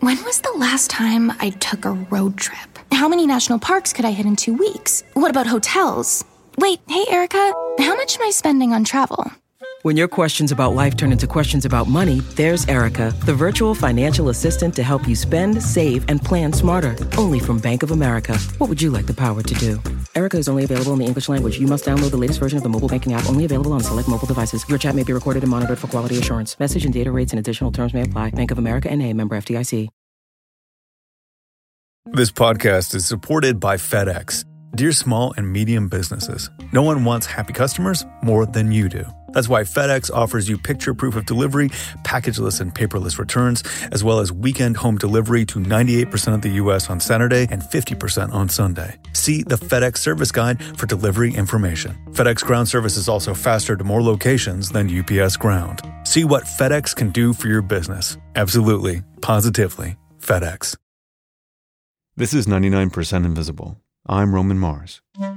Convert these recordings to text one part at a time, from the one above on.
When was the last time I took a road trip? How many national parks could I hit in 2 weeks? What about hotels? Wait, hey, Erica, how much am I spending on travel? When your questions about life turn into questions about money, there's Erica, the virtual financial assistant to help you spend, save, and plan smarter. Only from Bank of America. What would you like the power to do? Erica is only available in the English language. You must download the latest version of the mobile banking app, only available on select mobile devices. Your chat may be recorded and monitored for quality assurance. Message and data rates and additional terms may apply. Bank of America N.A., member FDIC. This podcast is supported by FedEx. Dear small and medium businesses, no one wants happy customers more than you do. That's why FedEx offers you picture proof of delivery, packageless and paperless returns, as well as weekend home delivery to 98% of the U.S. on Saturday and 50% on Sunday. See the FedEx service guide for delivery information. FedEx Ground service is also faster to more locations than UPS Ground. See what FedEx can do for your business. Absolutely, positively, FedEx. This is 99% Invisible. I'm Roman Mars.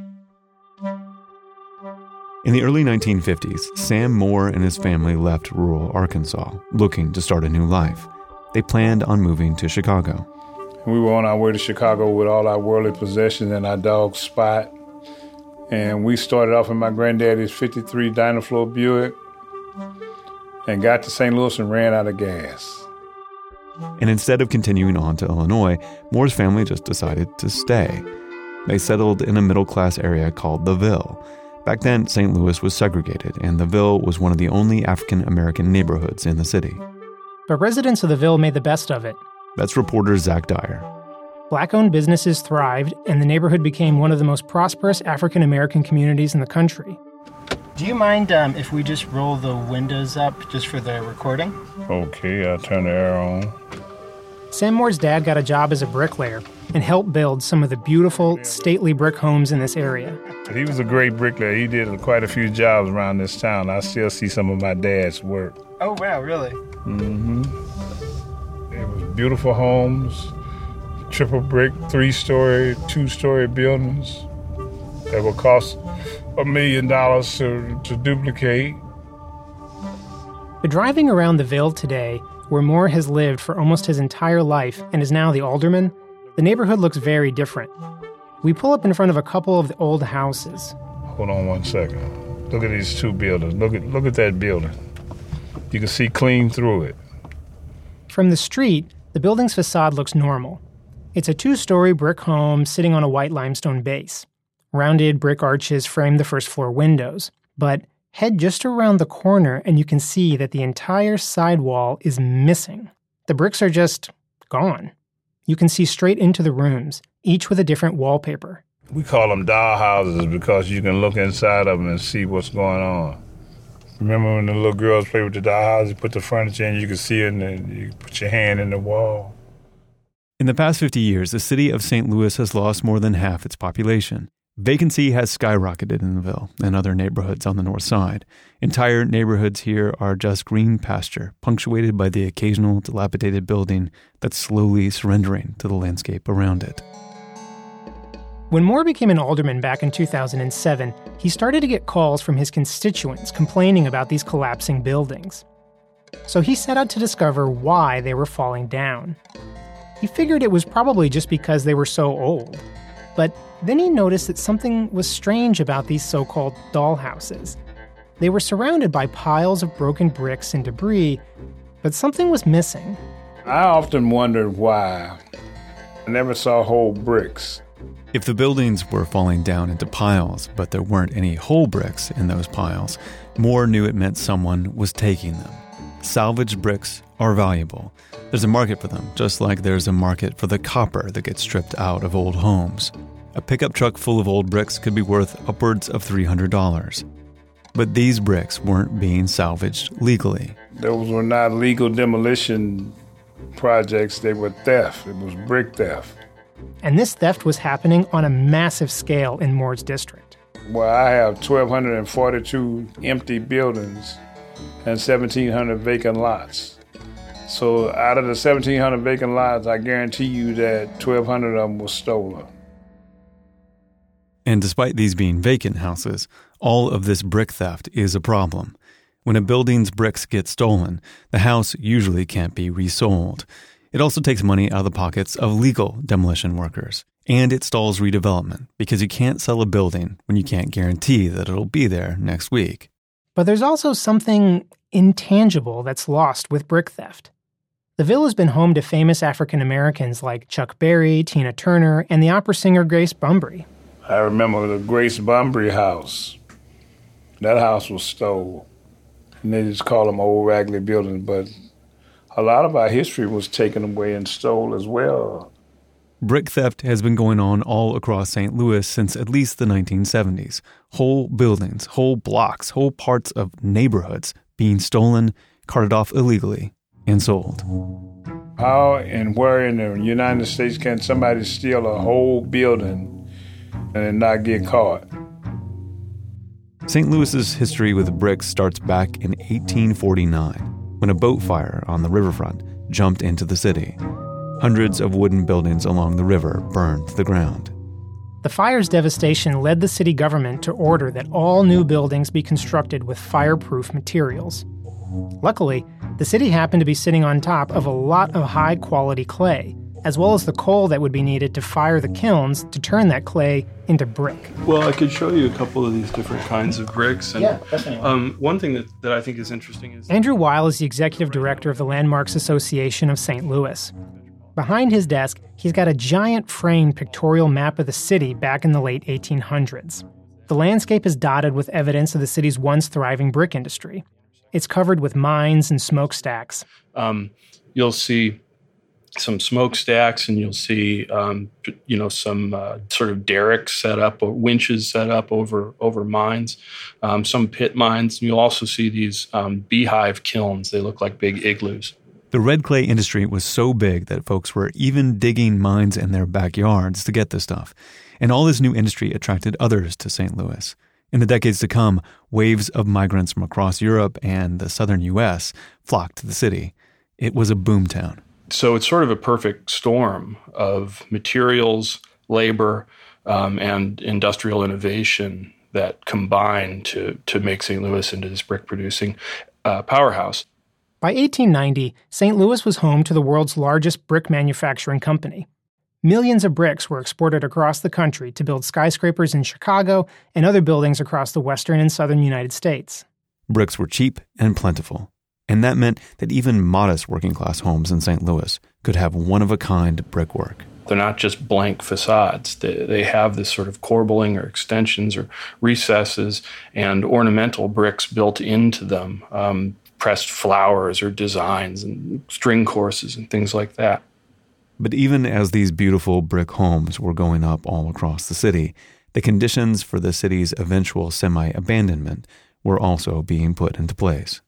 In the early 1950s, Sam Moore and his family left rural Arkansas, looking to start a new life. They planned on moving to Chicago. We were on our way to Chicago with all our worldly possessions and our dog Spot. And we started off in my granddaddy's 53 Dynaflow Buick and got to St. Louis and ran out of gas. And instead of continuing on to Illinois, Moore's family just decided to stay. They settled in a middle-class area called the Ville. Back then, St. Louis was segregated, and the Ville was one of the only African-American neighborhoods in the city. But residents of the Ville made the best of it. That's reporter Zach Dyer. Black-owned businesses thrived, and the neighborhood became one of the most prosperous African-American communities in the country. Do you mind if we just roll the windows up just for the recording? Okay, I'll turn the air on. Sam Moore's dad got a job as a bricklayer and helped build some of the beautiful, stately brick homes in this area. He was a great bricklayer. He did quite a few jobs around this town. I still see some of my dad's work. Oh, wow, really? Mm-hmm. It was beautiful homes, triple brick, 3-story, 2-story buildings that would cost $1 million to duplicate. But driving around the Ville today, where Moore has lived for almost his entire life and is now the alderman, the neighborhood looks very different. We pull up in front of a couple of the old houses. Hold on one second. Look at these two buildings. Look at that building. You can see clean through it. From the street, the building's facade looks normal. It's a 2-story brick home sitting on a white limestone base. Rounded brick arches frame the first-floor windows. But head just around the corner and you can see that the entire side wall is missing. The bricks are just gone. You can see straight into the rooms, each with a different wallpaper. We call them doll houses because you can look inside of them and see what's going on. Remember when the little girls play with the doll houses, you put the furniture in, you can see it, and then you put your hand in the wall. In the past 50 years, the city of St. Louis has lost more than half its population. Vacancy has skyrocketed in the Ville and other neighborhoods on the north side. Entire neighborhoods here are just green pasture, punctuated by the occasional dilapidated building that's slowly surrendering to the landscape around it. When Moore became an alderman back in 2007, he started to get calls from his constituents complaining about these collapsing buildings. So he set out to discover why they were falling down. He figured it was probably just because they were so old. But then he noticed that something was strange about these so-called doll houses. They were surrounded by piles of broken bricks and debris, but something was missing. I often wondered why. I never saw whole bricks. If the buildings were falling down into piles, but there weren't any whole bricks in those piles, Moore knew it meant someone was taking them. Salvaged bricks are valuable. There's a market for them, just like there's a market for the copper that gets stripped out of old homes. A pickup truck full of old bricks could be worth upwards of $300. But these bricks weren't being salvaged legally. Those were not legal demolition projects, they were theft. It was brick theft. And this theft was happening on a massive scale in Moore's district. Well, I have 1,242 empty buildings and 1,700 vacant lots. So out of the 1,700 vacant lots, I guarantee you that 1,200 of them were stolen. And despite these being vacant houses, all of this brick theft is a problem. When a building's bricks get stolen, the house usually can't be resold. It also takes money out of the pockets of legal demolition workers. And it stalls redevelopment because you can't sell a building when you can't guarantee that it'll be there next week. But there's also something intangible that's lost with brick theft. The Ville has been home to famous African Americans like Chuck Berry, Tina Turner, and the opera singer Grace Bumbry. I remember the Grace Bumbry house. That house was stolen. And they just call them old raggedy buildings, but a lot of our history was taken away and stole as well. Brick theft has been going on all across St. Louis since at least the 1970s. Whole buildings, whole blocks, whole parts of neighborhoods being stolen, carted off illegally, and sold. How and where in the United States can somebody steal a whole building and not get caught? St. Louis's history with bricks starts back in 1849, when a boat fire on the riverfront jumped into the city. Hundreds of wooden buildings along the river burned to the ground. The fire's devastation led the city government to order that all new buildings be constructed with fireproof materials. Luckily, the city happened to be sitting on top of a lot of high-quality clay, as well as the coal that would be needed to fire the kilns to turn that clay into brick. Well, I could show you a couple of these different kinds of bricks. And, yeah, definitely. One thing that I think is interesting is... Andrew Weil is the executive director of the Landmarks Association of St. Louis. Behind his desk, he's got a giant framed pictorial map of the city back in the late 1800s. The landscape is dotted with evidence of the city's once thriving brick industry. It's covered with mines and smokestacks. You'll see some smokestacks, and you'll see, some sort of derricks set up or winches set up over mines, some pit mines. And you'll also see these beehive kilns. They look like big igloos. The red clay industry was so big that folks were even digging mines in their backyards to get this stuff. And all this new industry attracted others to St. Louis. In the decades to come, waves of migrants from across Europe and the southern U.S. flocked to the city. It was a boomtown. So it's sort of a perfect storm of materials, labor, and industrial innovation that combine to make St. Louis into this brick-producing powerhouse. By 1890, St. Louis was home to the world's largest brick manufacturing company. Millions of bricks were exported across the country to build skyscrapers in Chicago and other buildings across the western and southern United States. Bricks were cheap and plentiful, and that meant that even modest working-class homes in St. Louis could have one-of-a-kind brickwork. They're not just blank facades. They have this sort of corbelling or extensions or recesses and ornamental bricks built into them, pressed flowers or designs and string courses and things like that. But even as these beautiful brick homes were going up all across the city, the conditions for the city's eventual semi-abandonment were also being put into place.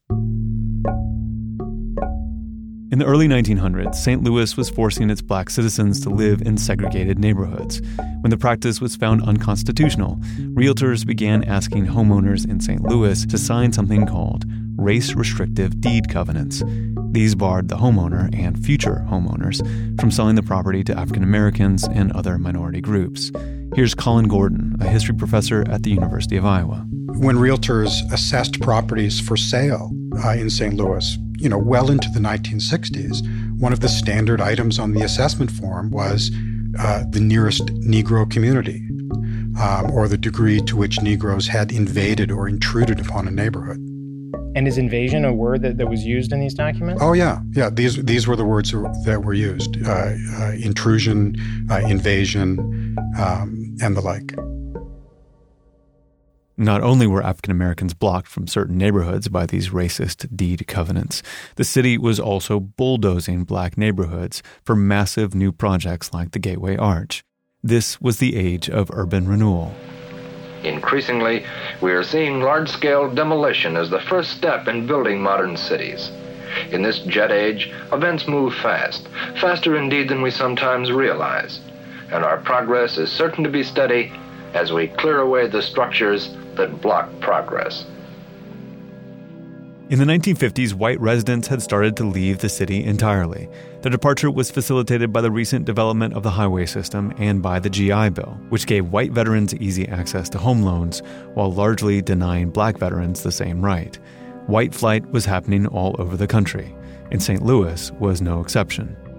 In the early 1900s, St. Louis was forcing its black citizens to live in segregated neighborhoods. When the practice was found unconstitutional, realtors began asking homeowners in St. Louis to sign something called race-restrictive deed covenants. These barred the homeowner and future homeowners from selling the property to African Americans and other minority groups. Here's Colin Gordon, a history professor at the University of Iowa. When realtors assessed properties for sale in St. Louis, well into the 1960s, one of the standard items on the assessment form was the nearest Negro community, or the degree to which Negroes had invaded or intruded upon a neighborhood. And is invasion a word that was used in these documents? Oh, yeah. Yeah, these were the words that were used. Intrusion, invasion, and the like. Not only were African Americans blocked from certain neighborhoods by these racist deed covenants, the city was also bulldozing black neighborhoods for massive new projects like the Gateway Arch. This was the age of urban renewal. Increasingly, we are seeing large-scale demolition as the first step in building modern cities. In this jet age, events move fast, faster indeed than we sometimes realize, and our progress is certain to be steady as we clear away the structures that block progress. In the 1950s, white residents had started to leave the city entirely. Their departure was facilitated by the recent development of the highway system and by the GI Bill, which gave white veterans easy access to home loans while largely denying black veterans the same right. White flight was happening all over the country, and St. Louis was no exception.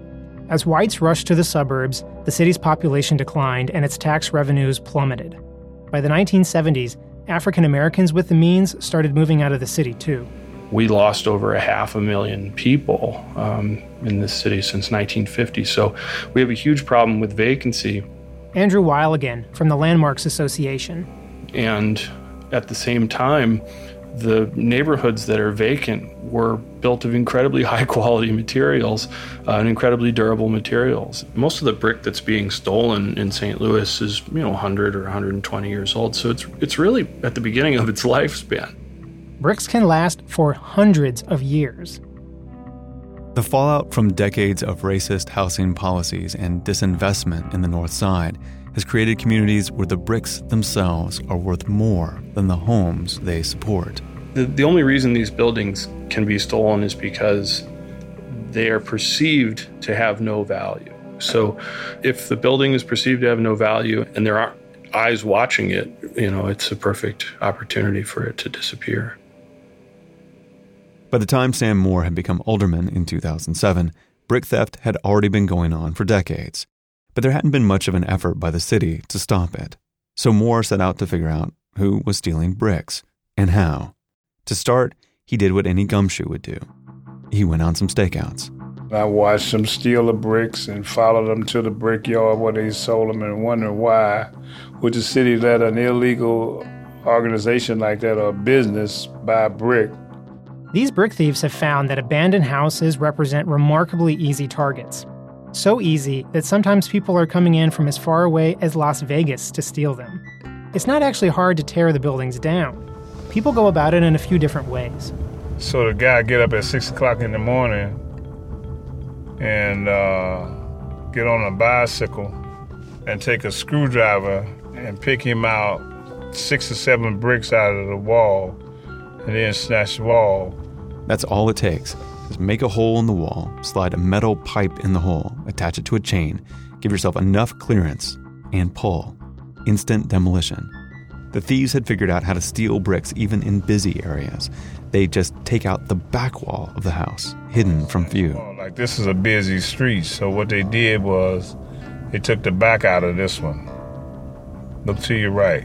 As whites rushed to the suburbs, the city's population declined and its tax revenues plummeted. By the 1970s, African Americans with the means started moving out of the city too. We lost over 500,000 people in this city since 1950, so we have a huge problem with vacancy. Andrew Weil again, from the Landmarks Association. And at the same time, the neighborhoods that are vacant were built of incredibly high-quality materials and incredibly durable materials. Most of the brick that's being stolen in St. Louis is, 100 or 120 years old, so it's really at the beginning of its lifespan. Bricks can last for hundreds of years. The fallout from decades of racist housing policies and disinvestment in the North Side has created communities where the bricks themselves are worth more than the homes they support. The only reason these buildings can be stolen is because they are perceived to have no value. So if the building is perceived to have no value and there aren't eyes watching it, it's a perfect opportunity for it to disappear. By the time Sam Moore had become alderman in 2007, brick theft had already been going on for decades. But there hadn't been much of an effort by the city to stop it. So Moore set out to figure out who was stealing bricks and how. To start, he did what any gumshoe would do. He went on some stakeouts. I watched them steal the bricks and followed them to the brickyard where they sold them and wondered why would the city let an illegal organization like that or a business buy brick. These brick thieves have found that abandoned houses represent remarkably easy targets. So easy that sometimes people are coming in from as far away as Las Vegas to steal them. It's not actually hard to tear the buildings down. People go about it in a few different ways. So the guy get up at 6 o'clock in the morning and get on a bicycle and take a screwdriver and pick him out 6 or 7 bricks out of the wall and then snatch the wall. That's all it takes. Just make a hole in the wall, slide a metal pipe in the hole, attach it to a chain, give yourself enough clearance, and pull. Instant demolition. The thieves had figured out how to steal bricks even in busy areas. They just take out the back wall of the house, hidden from view. Like this is a busy street, so what they did was they took the back out of this one. Look to your right.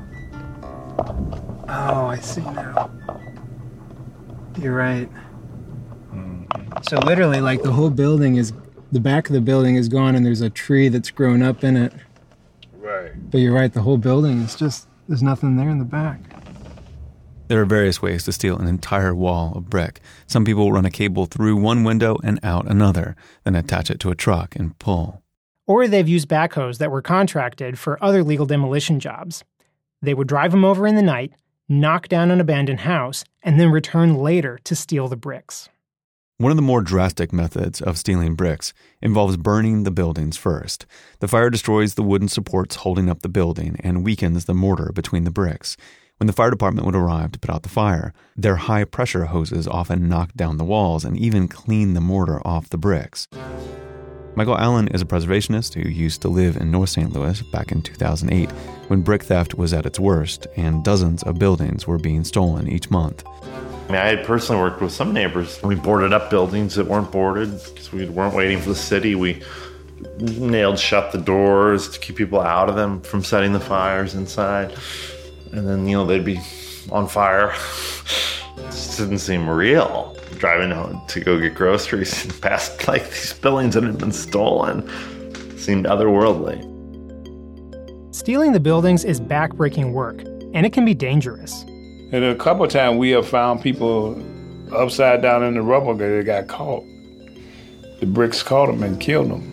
Oh, I see now. You're right. So literally, like the whole building is, the back of the building is gone and there's a tree that's grown up in it. Right. But you're right, the whole building is just, there's nothing there in the back. There are various ways to steal an entire wall of brick. Some people run a cable through one window and out another, then attach it to a truck and pull. Or they've used backhoes that were contracted for other legal demolition jobs. They would drive them over in the night, knock down an abandoned house, and then return later to steal the bricks. One of the more drastic methods of stealing bricks involves burning the buildings first. The fire destroys the wooden supports holding up the building and weakens the mortar between the bricks. When the fire department would arrive to put out the fire, their high-pressure hoses often knocked down the walls and even clean the mortar off the bricks. Michael Allen is a preservationist who used to live in North St. Louis back in 2008 when brick theft was at its worst and dozens of buildings were being stolen each month. I had personally worked with some neighbors. We boarded up buildings that weren't boarded because we weren't waiting for the city. We nailed shut the doors to keep people out of them from setting the fires inside. And then, they'd be on fire. It just didn't seem real. Driving out to go get groceries and past these buildings that had been stolen seemed otherworldly. Stealing the buildings is backbreaking work, and it can be dangerous. And a couple of times we have found people upside down in the rubble that they got caught. The bricks caught them and killed them.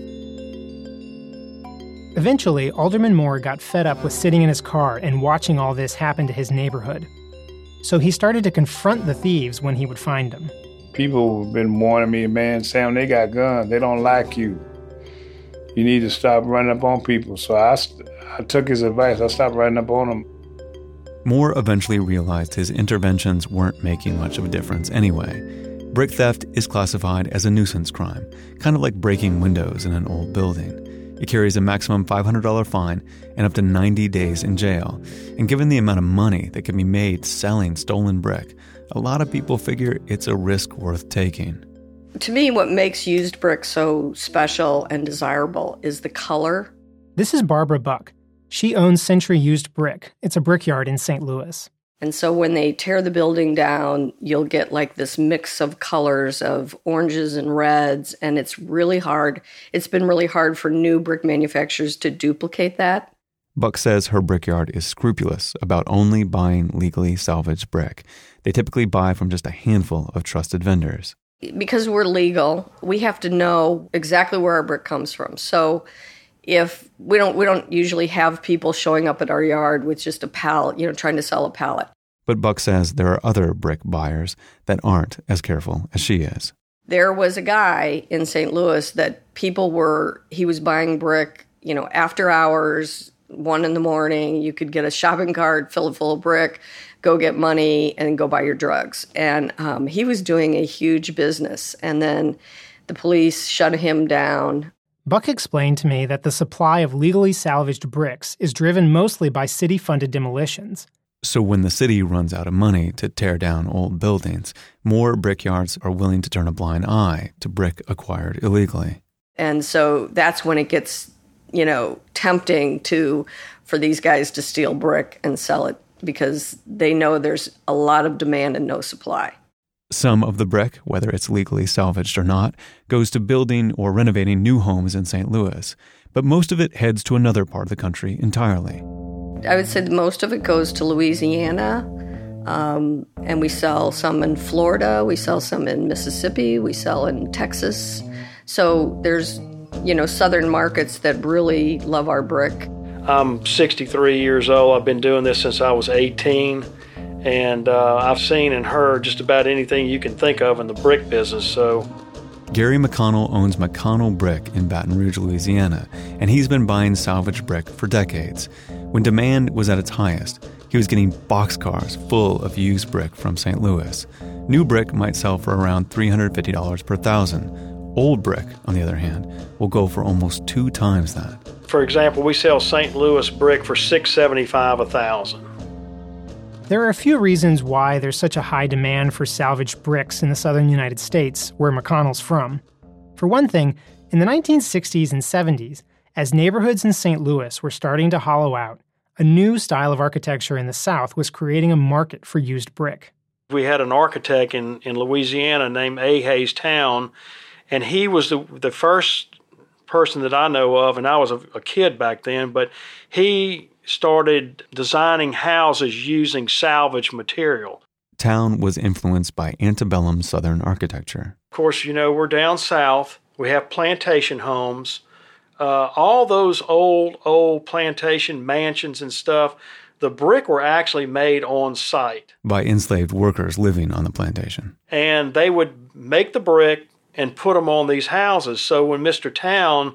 Eventually, Alderman Moore got fed up with sitting in his car and watching all this happen to his neighborhood. So he started to confront the thieves when he would find them. People have been warning me, man, Sam, they got guns. They don't like you. You need to stop running up on people. So I took his advice. I stopped running up on them. Moore eventually realized his interventions weren't making much of a difference anyway. Brick theft is classified as a nuisance crime, kind of like breaking windows in an old building. It carries a maximum $500 fine and up to 90 days in jail. And given the amount of money that can be made selling stolen brick, a lot of people figure it's a risk worth taking. To me, what makes used brick so special and desirable is the color. This is Barbara Buck. She owns Century Used Brick. It's a brickyard in St. Louis. And so when they tear the building down, you'll get like this mix of colors of oranges and reds, and it's really hard. It's been really hard for new brick manufacturers to duplicate that. Buck says her brickyard is scrupulous about only buying legally salvaged brick. They typically buy from just a handful of trusted vendors. Because we're legal, we have to know exactly where our brick comes from. So if we don't usually have people showing up at our yard with just a pallet, trying to sell a pallet. But Buck says there are other brick buyers that aren't as careful as she is. There was a guy in St. Louis that he was buying brick, after hours, 1 a.m, you could get a shopping cart, fill it full of brick, go get money, and go buy your drugs. And he was doing a huge business. And then the police shut him down. Buck explained to me that the supply of legally salvaged bricks is driven mostly by city-funded demolitions. So when the city runs out of money to tear down old buildings, more brickyards are willing to turn a blind eye to brick acquired illegally. And so that's when it gets, tempting for these guys to steal brick and sell it because they know there's a lot of demand and no supply. Some of the brick, whether it's legally salvaged or not, goes to building or renovating new homes in St. Louis, but most of it heads to another part of the country entirely. I would say most of it goes to Louisiana, and we sell some in Florida, we sell some in Mississippi, we sell in Texas. So there's, southern markets that really love our brick. I'm 63 years old. I've been doing this since I was 18. And I've seen and heard just about anything you can think of in the brick business. So, Gary McConnell owns McConnell Brick in Baton Rouge, Louisiana, and he's been buying salvaged brick for decades. When demand was at its highest, he was getting boxcars full of used brick from St. Louis. New brick might sell for around $350 per thousand. Old brick, on the other hand, will go for almost 2 times that. For example, we sell St. Louis brick for $675 a thousand. There are a few reasons why there's such a high demand for salvaged bricks in the southern United States, where McConnell's from. For one thing, in the 1960s and 70s, as neighborhoods in St. Louis were starting to hollow out, a new style of architecture in the South was creating a market for used brick. We had an architect in Louisiana named A. Hayes Town, and he was the first person that I know of, and I was a kid back then, but he started designing houses using salvage material. Town was influenced by antebellum Southern architecture. Of course, we're down south. We have plantation homes. All those old plantation mansions and stuff, the brick were actually made on site. By enslaved workers living on the plantation. And they would make the brick and put them on these houses. So when Mr. Town,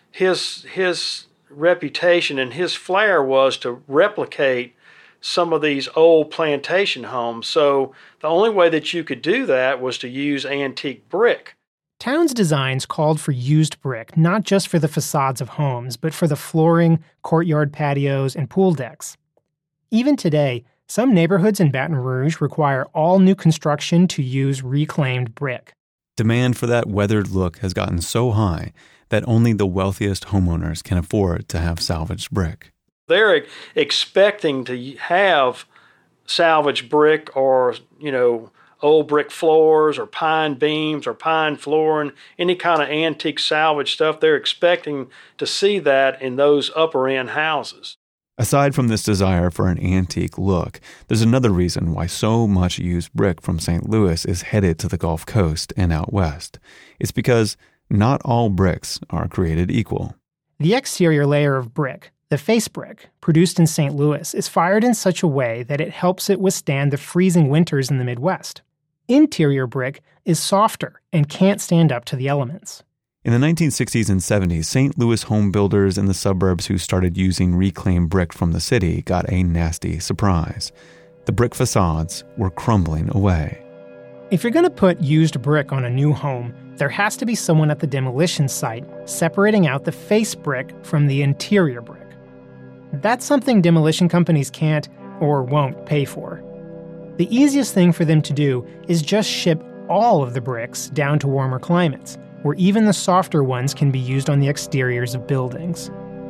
his reputation and his flair was to replicate some of these old plantation homes. So the only way that you could do that was to use antique brick. Town's designs called for used brick, not just for the facades of homes, but for the flooring, courtyard patios, and pool decks. Even today, some neighborhoods in Baton Rouge require all new construction to use reclaimed brick. Demand for that weathered look has gotten so high that only the wealthiest homeowners can afford to have salvaged brick. They're expecting to have salvaged brick or, old brick floors or pine beams or pine flooring, any kind of antique salvage stuff. They're expecting to see that in those upper end houses. Aside from this desire for an antique look, there's another reason why so much used brick from St. Louis is headed to the Gulf Coast and out west. It's because not all bricks are created equal. The exterior layer of brick, the face brick, produced in St. Louis, is fired in such a way that it helps it withstand the freezing winters in the Midwest. Interior brick is softer and can't stand up to the elements. In the 1960s and 70s, St. Louis home builders in the suburbs who started using reclaimed brick from the city got a nasty surprise. The brick facades were crumbling away. If you're going to put used brick on a new home, there has to be someone at the demolition site separating out the face brick from the interior brick. That's something demolition companies can't or won't pay for. The easiest thing for them to do is just ship all of the bricks down to warmer climates, where even the softer ones can be used on the exteriors of buildings.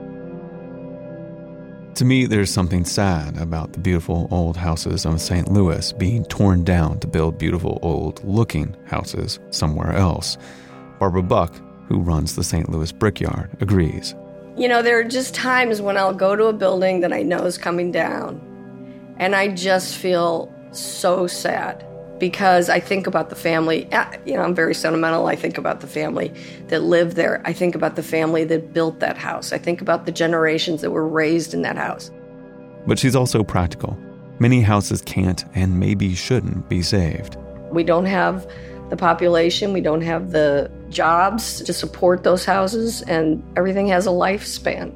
To me, there's something sad about the beautiful old houses of St. Louis being torn down to build beautiful old-looking houses somewhere else. Barbara Buck, who runs the St. Louis Brickyard, agrees. You know, there are just times when I'll go to a building that I know is coming down, and I just feel so sad because I think about the family. You know, I'm very sentimental. I think about the family that lived there. I think about the family that built that house. I think about the generations that were raised in that house. But she's also practical. Many houses can't and maybe shouldn't be saved. We don't have the population, we don't have the jobs to support those houses, and everything has a lifespan.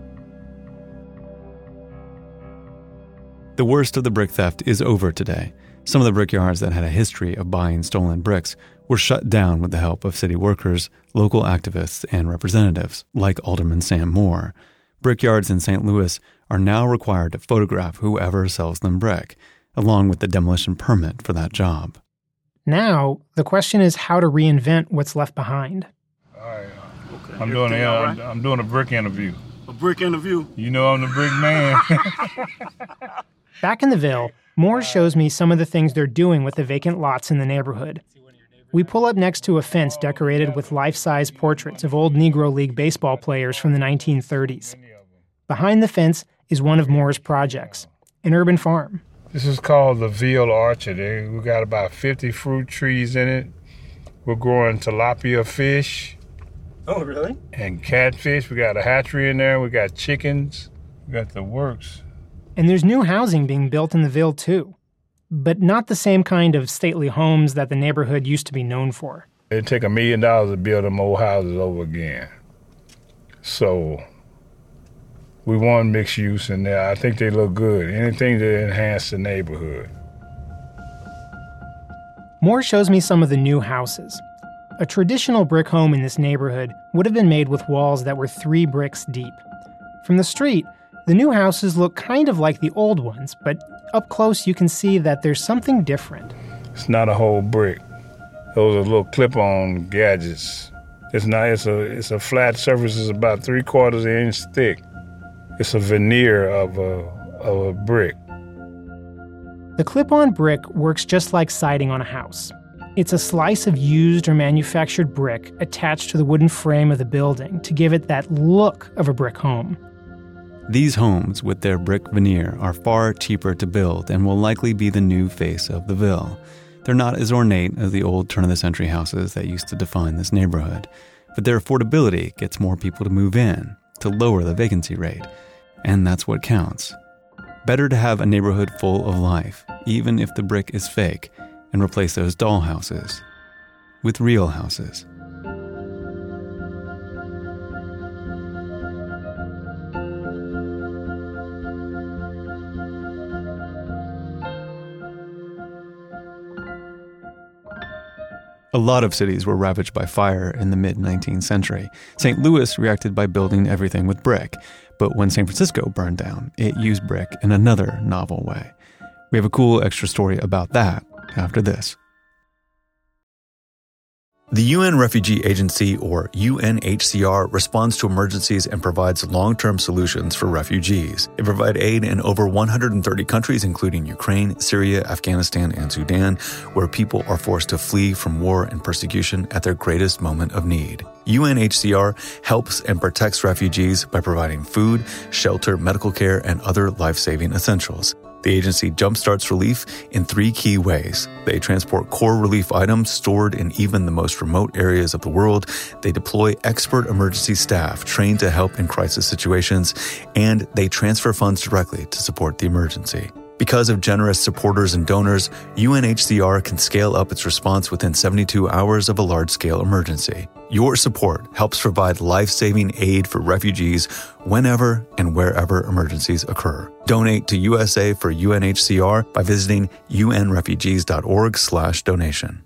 The worst of the brick theft is over today. Some of the brickyards that had a history of buying stolen bricks were shut down with the help of city workers, local activists, and representatives, like Alderman Sam Moore. Brickyards in St. Louis are now required to photograph whoever sells them brick, along with the demolition permit for that job. Now, the question is how to reinvent what's left behind. All right. Okay. I'm doing a brick interview. A brick interview? You know I'm the brick man. Back in the Ville, Moore shows me some of the things they're doing with the vacant lots in the neighborhood. We pull up next to a fence decorated with life-size portraits of old Negro League baseball players from the 1930s. Behind the fence is one of Moore's projects, an urban farm. This is called the Ville Orchard. We got about 50 fruit trees in it. We're growing tilapia fish. Oh, really? And catfish. We got a hatchery in there. We got chickens. We got the works. And there's new housing being built in the Ville, too. But not the same kind of stately homes that the neighborhood used to be known for. It'd take $1 million to build them old houses over again. So we want mixed use in there. I think they look good. Anything to enhance the neighborhood. Moore shows me some of the new houses. A traditional brick home in this neighborhood would have been made with walls that were 3 bricks deep. From the street, the new houses look kind of like the old ones, but up close you can see that there's something different. It's not a whole brick. Those are little clip-on gadgets. It's not. It's a flat surface. It's about 3/4 inch thick. It's a veneer of a brick. The clip-on brick works just like siding on a house. It's a slice of used or manufactured brick attached to the wooden frame of the building to give it that look of a brick home. These homes with their brick veneer are far cheaper to build and will likely be the new face of the Ville. They're not as ornate as the old turn-of-the-century houses that used to define this neighborhood, but their affordability gets more people to move in, to lower the vacancy rate. And that's what counts. Better to have a neighborhood full of life, even if the brick is fake, and replace those doll houses with real houses. A lot of cities were ravaged by fire in the mid-19th century. St. Louis reacted by building everything with brick. But when San Francisco burned down, it used brick in another novel way. We have a cool extra story about that after this. The UN Refugee Agency, or UNHCR, responds to emergencies and provides long-term solutions for refugees. They provide aid in over 130 countries, including Ukraine, Syria, Afghanistan, and Sudan, where people are forced to flee from war and persecution at their greatest moment of need. UNHCR helps and protects refugees by providing food, shelter, medical care, and other life-saving essentials. The agency jumpstarts relief in 3 key ways. They transport core relief items stored in even the most remote areas of the world. They deploy expert emergency staff trained to help in crisis situations, and they transfer funds directly to support the emergency. Because of generous supporters and donors, UNHCR can scale up its response within 72 hours of a large-scale emergency. Your support helps provide life-saving aid for refugees whenever and wherever emergencies occur. Donate to USA for UNHCR by visiting unrefugees.org/donation.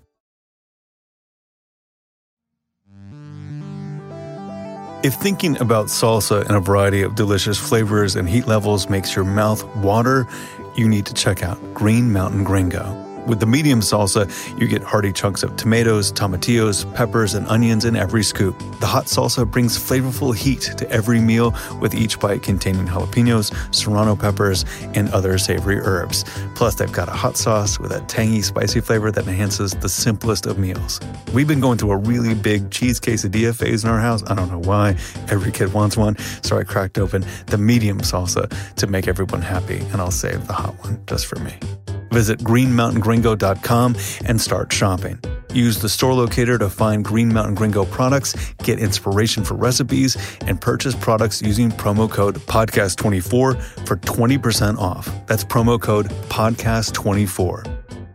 If thinking about salsa in a variety of delicious flavors and heat levels makes your mouth water, you need to check out Green Mountain Gringo. With the medium salsa, you get hearty chunks of tomatoes, tomatillos, peppers, and onions in every scoop. The hot salsa brings flavorful heat to every meal, with each bite containing jalapenos, serrano peppers, and other savory herbs. Plus, they've got a hot sauce with a tangy, spicy flavor that enhances the simplest of meals. We've been going through a really big cheese quesadilla phase in our house. I don't know why. Every kid wants one. So I cracked open the medium salsa to make everyone happy, and I'll save the hot one just for me. Visit greenmountaingringo.com and start shopping. Use the store locator to find Green Mountain Gringo products, get inspiration for recipes, and purchase products using promo code PODCAST24 for 20% off. That's promo code PODCAST24.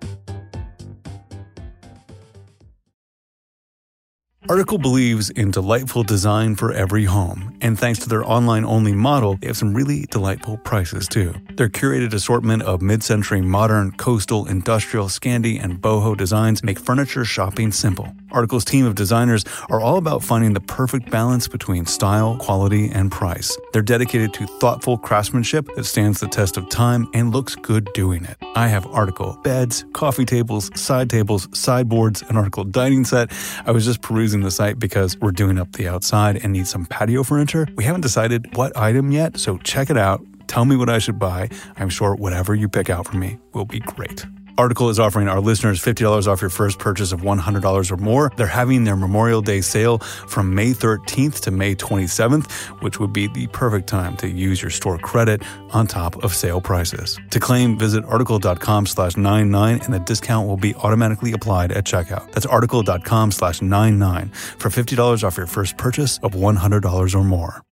Article believes in delightful design for every home, and thanks to their online-only model, they have some really delightful prices too. Their curated assortment of mid-century modern, coastal, industrial, Scandi, and boho designs make furniture shopping simple. Article's team of designers are all about finding the perfect balance between style, quality, and price. They're dedicated to thoughtful craftsmanship that stands the test of time and looks good doing it. I have Article beds, coffee tables, sideboards, an Article dining set. I was just perusing the site because we're doing up the outside and need some patio furniture. We haven't decided what item yet, so check it out. Tell me what I should buy. I'm sure whatever you pick out for me will be great. Article is offering our listeners $50 off your first purchase of $100 or more. They're having their Memorial Day sale from May 13th to May 27th, which would be the perfect time to use your store credit on top of sale prices. To claim, visit article.com/99 and the discount will be automatically applied at checkout. That's article.com/99 for $50 off your first purchase of $100 or more.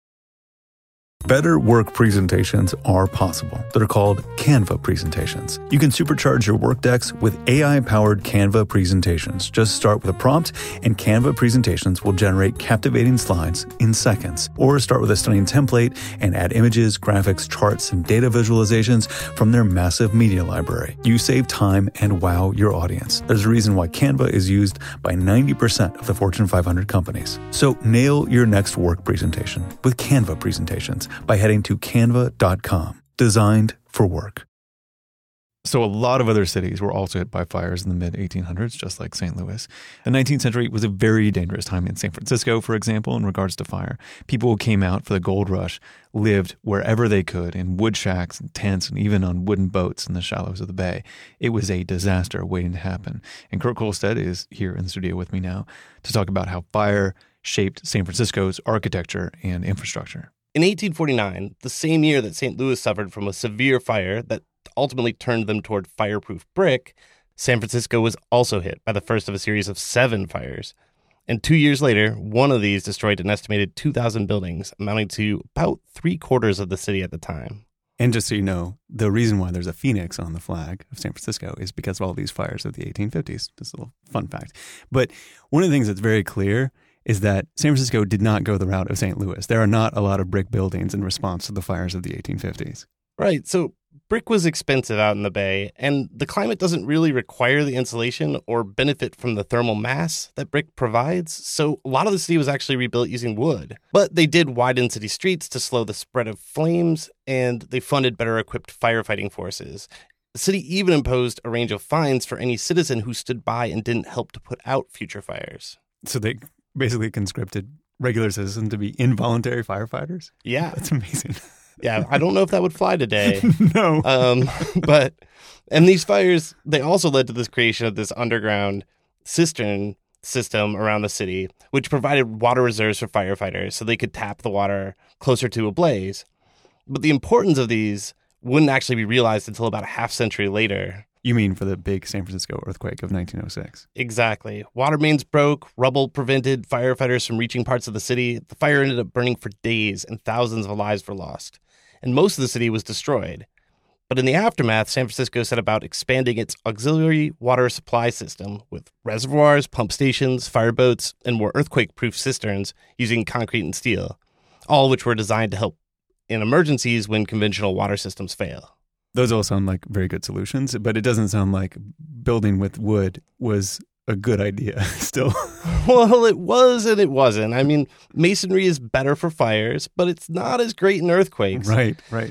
Better work presentations are possible. They're called Canva presentations. You can supercharge your work decks with AI-powered Canva presentations. Just start with a prompt, and Canva presentations will generate captivating slides in seconds. Or start with a stunning template and add images, graphics, charts, and data visualizations from their massive media library. You save time and wow your audience. There's a reason why Canva is used by 90% of the Fortune 500 companies. So nail your next work presentation with Canva presentations by heading to canva.com. Designed for work. So a lot of other cities were also hit by fires in the mid-1800s, just like St. Louis. The 19th century was a very dangerous time in San Francisco, for example, in regards to fire. People who came out for the gold rush lived wherever they could, in wood shacks and tents and even on wooden boats in the shallows of the bay. It was a disaster waiting to happen. And Kurt Kohlstedt is here in the studio with me now to talk about how fire shaped San Francisco's architecture and infrastructure. In 1849, the same year that St. Louis suffered from a severe fire that ultimately turned them toward fireproof brick, San Francisco was also hit by the first of a series of 7 fires. And 2 years later, one of these destroyed an estimated 2,000 buildings, amounting to about 3/4 of the city at the time. And just so you know, the reason why there's a phoenix on the flag of San Francisco is because of all these fires of the 1850s. Just a little fun fact. But one of the things that's very clear is that San Francisco did not go the route of St. Louis. There are not a lot of brick buildings in response to the fires of the 1850s. Right. So brick was expensive out in the Bay, and the climate doesn't really require the insulation or benefit from the thermal mass that brick provides. So a lot of the city was actually rebuilt using wood. But they did widen city streets to slow the spread of flames, and they funded better equipped firefighting forces. The city even imposed a range of fines for any citizen who stood by and didn't help to put out future fires. So they basically conscripted regular citizens to be involuntary firefighters? Yeah. That's amazing. Yeah, I don't know if that would fly today. No. And these fires, they also led to this creation of this underground cistern system around the city, which provided water reserves for firefighters so they could tap the water closer to a blaze. But the importance of these wouldn't actually be realized until about a half century later. You mean for the big San Francisco earthquake of 1906? Exactly. Water mains broke, rubble prevented firefighters from reaching parts of the city. The fire ended up burning for days, and thousands of lives were lost. And most of the city was destroyed. But in the aftermath, San Francisco set about expanding its auxiliary water supply system with reservoirs, pump stations, fireboats, and more earthquake-proof cisterns using concrete and steel, all which were designed to help in emergencies when conventional water systems fail. Those all sound like very good solutions, but it doesn't sound like building with wood was a good idea still. Well, it was and it wasn't. I mean, masonry is better for fires, but it's not as great in earthquakes. Right.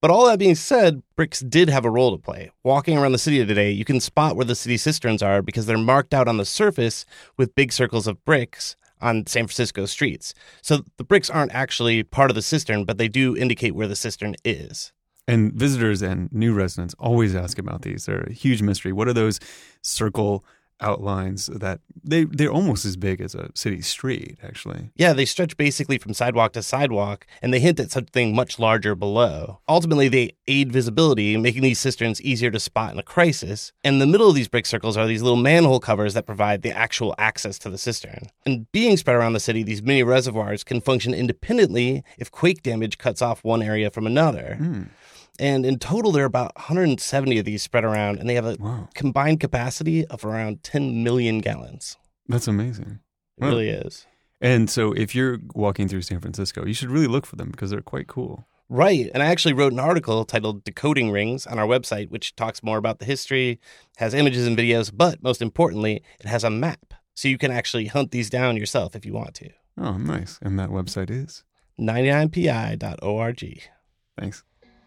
But all that being said, bricks did have a role to play. Walking around the city today, you can spot where the city cisterns are because they're marked out on the surface with big circles of bricks on San Francisco streets. So the bricks aren't actually part of the cistern, but they do indicate where the cistern is. And visitors and new residents always ask about these. They're a huge mystery. What are those circle outlines that they're almost as big as a city street, actually? Yeah, they stretch basically from sidewalk to sidewalk, and they hint at something much larger below. Ultimately, they aid visibility, making these cisterns easier to spot in a crisis. In the middle of these brick circles are these little manhole covers that provide the actual access to the cistern. And being spread around the city, these mini reservoirs can function independently if quake damage cuts off one area from another. And in total, there are about 170 of these spread around, and they have a combined capacity of around 10 million gallons. That's amazing. It really is. And so if you're walking through San Francisco, you should really look for them because they're quite cool. Right. And I actually wrote an article titled Decoding Rings on our website, which talks more about the history, has images and videos, but most importantly, it has a map. So you can actually hunt these down yourself if you want to. Oh, nice. And that website is? 99pi.org. Thanks.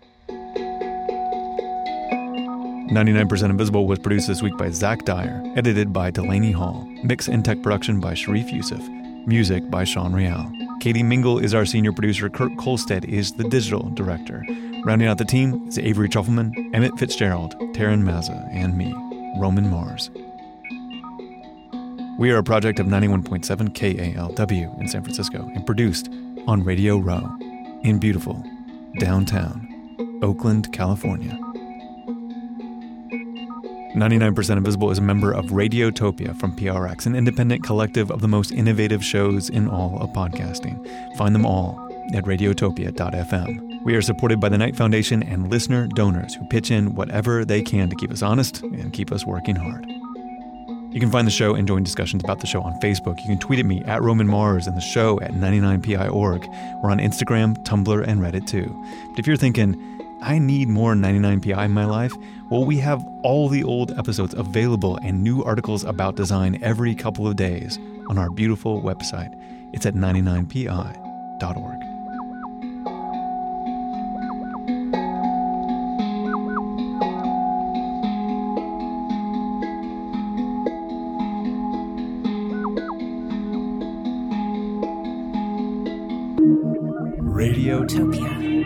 99% Invisible was produced this week by Zach Dyer, edited by Delaney Hall, mix and tech production by Sharif Youssef, music by Sean Real. Katie Mingle is our senior producer. Kurt Kolstead is the digital director. Rounding out the team is Avery Trufelman, Emmett Fitzgerald, Taryn Mazza, and me, Roman Mars. We are a project of 91.7 KALW in San Francisco and produced on Radio Row in beautiful downtown Oakland, California. 99% Invisible is a member of Radiotopia from PRX, an independent collective of the most innovative shows in all of podcasting. Find them all at radiotopia.fm. We are supported by the Knight Foundation and listener donors who pitch in whatever they can to keep us honest and keep us working hard. You can find the show and join discussions about the show on Facebook. You can tweet at me at Roman Mars and the show at 99pi.org. We're on Instagram, Tumblr, and Reddit too. But if you're thinking, I need more 99pi in my life, well, we have all the old episodes available and new articles about design every couple of days on our beautiful website. It's at 99pi.org. Radiotopia.